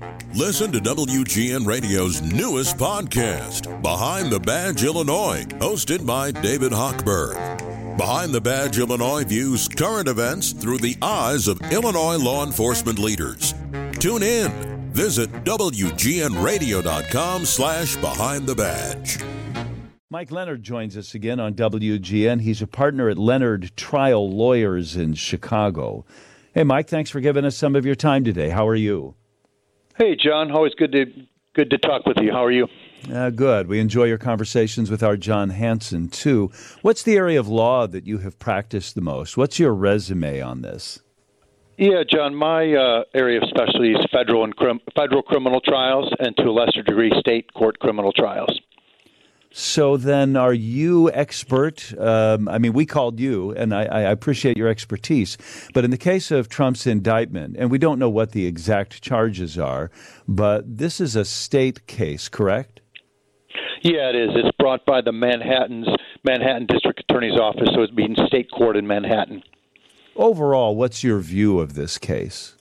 Listen to WGN Radio's newest podcast, Behind the Badge Illinois, hosted by David Hochberg. Behind the Badge Illinois views current events through the eyes of Illinois law enforcement leaders. Tune in. Visit WGNRadio.com/Behind the Badge. Mike Leonard joins us again on WGN. He's a partner at Leonard Trial Lawyers in Chicago. Hey, Mike, thanks for giving us some of your time today. How are you? Hey, John. Always good to talk with you. How are you? Good. We enjoy your conversations with our John Hanson, too. What's the area of law that you have practiced the most? What's your resume on this? Yeah, John, my area of specialty is federal criminal trials and, to a lesser degree, state court criminal trials. So then are you expert? We called you, and I appreciate your expertise. But in the case of Trump's indictment, and we don't know what the exact charges are, but this is a state case, correct? Yeah, it is. It's brought by the Manhattan District Attorney's Office, so it's being state court in Manhattan. Overall, what's your view of this case?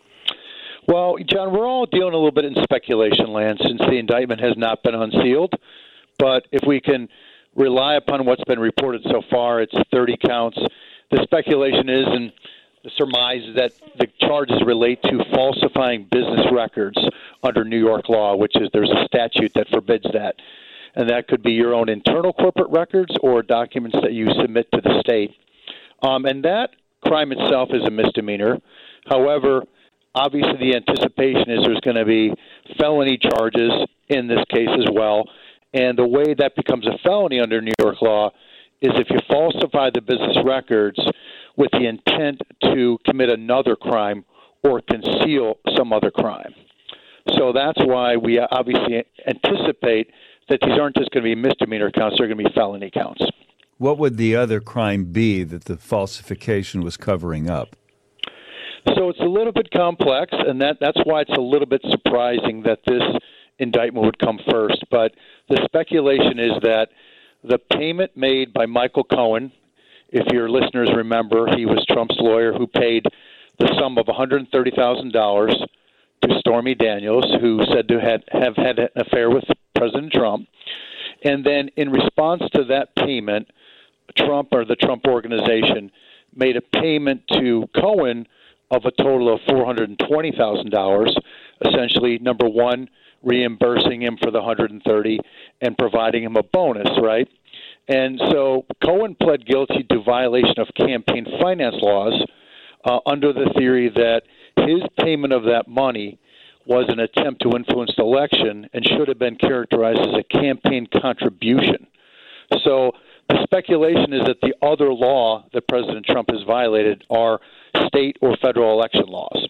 Well, John, we're all dealing a little bit in speculation land since the indictment has not been unsealed. But if we can rely upon what's been reported so far, it's 30 counts. The speculation is, and the surmise is that the charges relate to falsifying business records under New York law, which is there's a statute that forbids that. And that could be your own internal corporate records or documents that you submit to the state. And that crime itself is a misdemeanor. However, obviously the anticipation is there's going to be felony charges in this case as well. And the way that becomes a felony under New York law is if you falsify the business records with the intent to commit another crime or conceal some other crime. So that's why we obviously anticipate that these aren't just going to be misdemeanor counts, they're going to be felony counts. What would the other crime be that the falsification was covering up? So it's a little bit complex, and that's why it's a little bit surprising that this indictment would come first. But the speculation is that the payment made by Michael Cohen, if your listeners remember, he was Trump's lawyer who paid the sum of $130,000 to Stormy Daniels, who said to have had an affair with President Trump. And then in response to that payment, Trump or the Trump organization made a payment to Cohen of a total of $420,000, essentially, number one, reimbursing him for the $130,000 and providing him a bonus, right? And so Cohen pled guilty to violation of campaign finance laws under the theory that his payment of that money was an attempt to influence the election and should have been characterized as a campaign contribution. So the speculation is that the other law that President Trump has violated are state or federal election laws.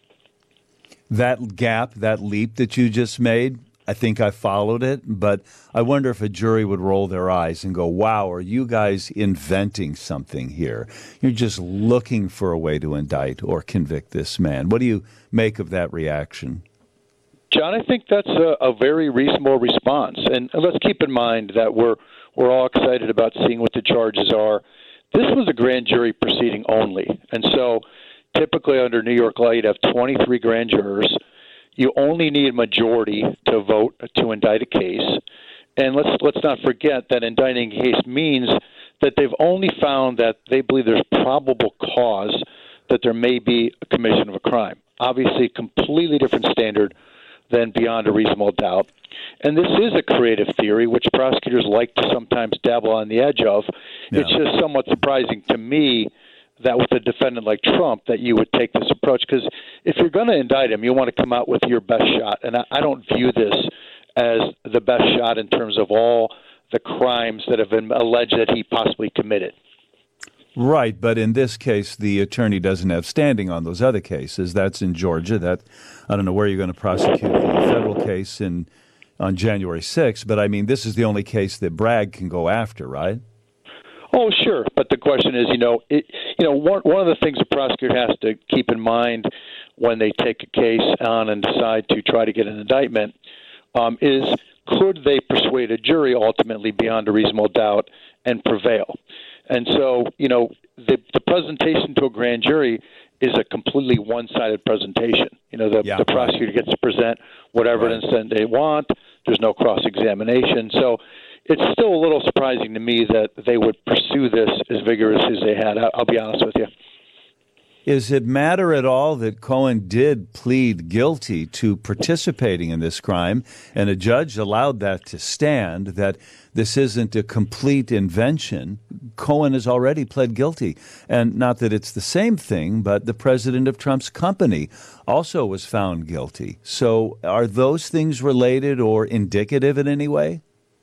That gap, that leap that you just made, I think I followed it, but I wonder if a jury would roll their eyes and go, wow, are you guys inventing something here? You're just looking for a way to indict or convict this man. What do you make of that reaction? John, I think that's a very reasonable response. And let's keep in mind that we're all excited about seeing what the charges are. This was a grand jury proceeding only. And so typically under New York law, you'd have 23 grand jurors. You only need a majority to vote to indict a case. And let's not forget that indicting a case means that they've only found that they believe there's probable cause that there may be a commission of a crime. Obviously, a completely different standard than beyond a reasonable doubt. And this is a creative theory, which prosecutors like to sometimes dabble on the edge of. Yeah. It's just somewhat surprising to me that with a defendant like Trump that you would take this approach, because if you're going to indict him, you want to come out with your best shot. And I don't view this as the best shot in terms of all the crimes that have been alleged that he possibly committed. Right, but in this case, the attorney doesn't have standing on those other cases. That's in Georgia. That I don't know where you're going to prosecute the federal case on January 6th, but I mean, this is the only case that Bragg can go after, right? Oh, sure. But the question is, one of the things a prosecutor has to keep in mind when they take a case on and decide to try to get an indictment is could they persuade a jury ultimately beyond a reasonable doubt and prevail? And so, the presentation to a grand jury is a completely one-sided presentation. The prosecutor gets to present whatever evidence they want. There's no cross-examination. So it's still a little surprising to me that they would pursue this as vigorously as they had. I'll be honest with you. Does it matter at all that Cohen did plead guilty to participating in this crime, and a judge allowed that to stand, that this isn't a complete invention? Cohen has already pled guilty. And not that it's the same thing, but the president of Trump's company also was found guilty. So are those things related or indicative in any way?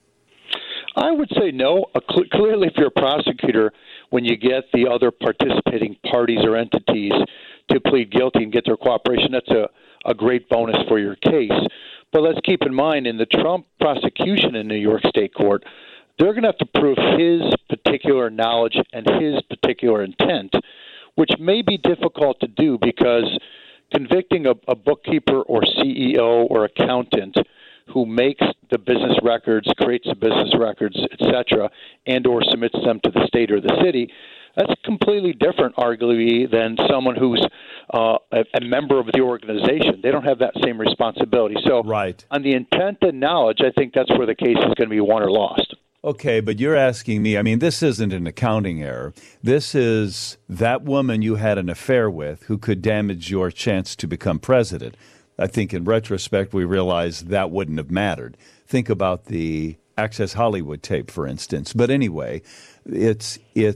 I would say no. Clearly, if you're a prosecutor, when you get the other participating parties or entities to plead guilty and get their cooperation, that's a great bonus for your case. But let's keep in mind, in the Trump prosecution in New York State Court, they're going to have to prove his particular knowledge and his particular intent, which may be difficult to do because convicting a bookkeeper or CEO or accountant who makes the business records, creates the business records, et cetera, and or submits them to the state or the city, that's completely different, arguably, than someone who's a member of the organization. They don't have that same responsibility. So on the intent and knowledge, I think that's where the case is going to be won or lost. Okay, but you're asking me, I mean, this isn't an accounting error. This is that woman you had an affair with who could damage your chance to become president. I think in retrospect, we realize that wouldn't have mattered. Think about the Access Hollywood tape, for instance. But anyway, it's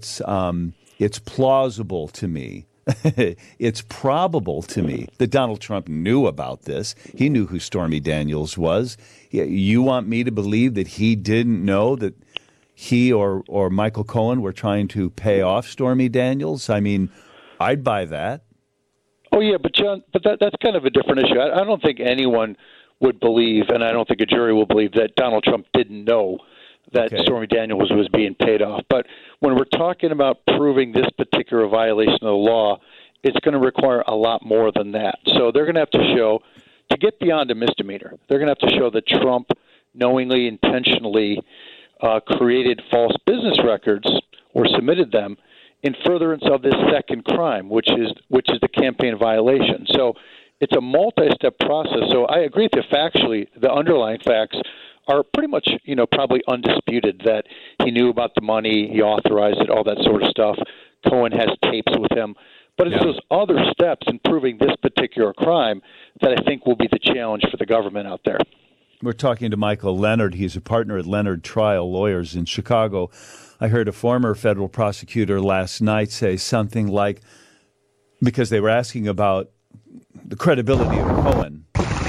plausible to me. It's probable to me that Donald Trump knew about this. He knew who Stormy Daniels was. You want me to believe that he didn't know that he or Michael Cohen were trying to pay off Stormy Daniels? I mean, I'd buy that. Oh, yeah, but John, that's kind of a different issue. I don't think anyone would believe, and I don't think a jury will believe, that Donald Trump didn't know that Stormy Daniels was being paid off. But when we're talking about proving this particular violation of the law, it's going to require a lot more than that. So they're going to have to show, to get beyond a misdemeanor, they're going to have to show that Trump knowingly, intentionally created false business records or submitted them in furtherance of this second crime, which is the campaign violation. So it's a multi-step process. So I agree with you factually. The underlying facts are pretty much, probably undisputed, that he knew about the money, he authorized it, all that sort of stuff. Cohen has tapes with him. But it's those other steps in proving this particular crime that I think will be the challenge for the government out there. We're talking to Michael Leonard. He's a partner at Leonard Trial Lawyers in Chicago. I heard a former federal prosecutor last night say something like, because they were asking about the credibility of Cohen.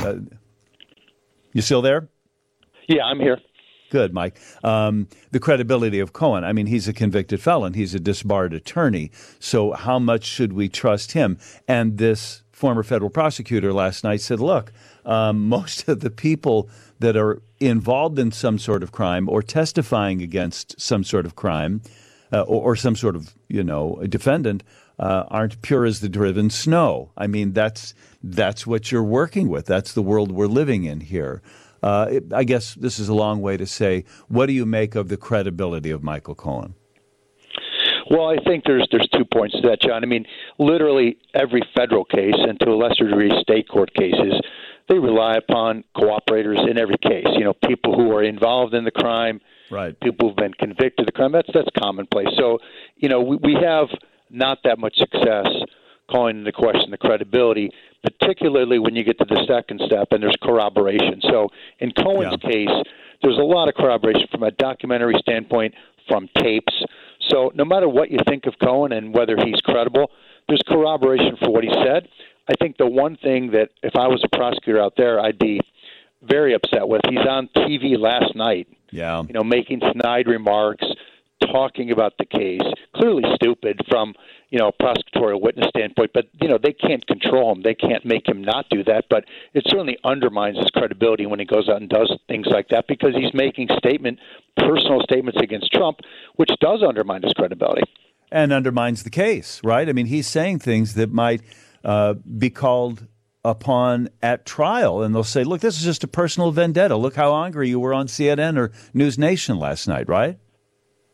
You still there? Yeah, I'm here. Good, Mike. The credibility of Cohen. I mean, he's a convicted felon. He's a disbarred attorney. So how much should we trust him? And this former federal prosecutor last night said, look, most of the people that are involved in some sort of crime or testifying against some sort of crime or some sort of, a defendant aren't pure as the driven snow. I mean, that's what you're working with. That's the world we're living in here. I guess this is a long way to say, what do you make of the credibility of Michael Cohen? Well, I think there's 2 points to that, John. I mean, literally every federal case, and to a lesser degree state court cases, they rely upon cooperators in every case. People who are involved in the crime, right? People who've been convicted of the crime. That's commonplace. So, we have not that much success calling into question the credibility, particularly when you get to the second step and there's corroboration. So in Cohen's case, there's a lot of corroboration from a documentary standpoint, from tapes. So no matter what you think of Cohen and whether he's credible, there's corroboration for what he said. I think the one thing that if I was a prosecutor out there, I'd be very upset with, he's on TV last night, making snide remarks, talking about the case, clearly stupid from, a prosecutorial witness standpoint, but, they can't control him. They can't make him not do that, but it certainly undermines his credibility when he goes out and does things like that because he's making personal statements against Trump, which does undermine his credibility. And undermines the case, right? I mean, he's saying things that might be called upon at trial, and they'll say, look, this is just a personal vendetta. Look how angry you were on CNN or News Nation last night, right?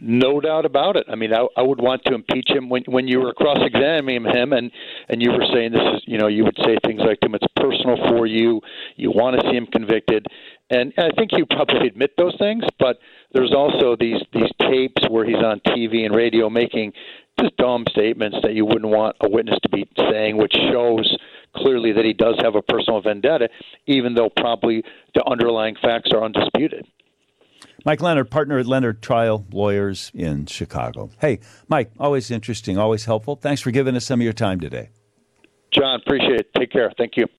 No doubt about it. I mean, I would want to impeach him when you were cross-examining him, and you were saying this is, you would say things like to him, it's personal for you. You want to see him convicted, and I think you probably admit those things. But there's also these tapes where he's on TV and radio making just dumb statements that you wouldn't want a witness to be saying, which shows clearly that he does have a personal vendetta, even though probably the underlying facts are undisputed. Mike Leonard, partner at Leonard Trial Lawyers in Chicago. Hey, Mike, always interesting, always helpful. Thanks for giving us some of your time today. John, appreciate it. Take care. Thank you.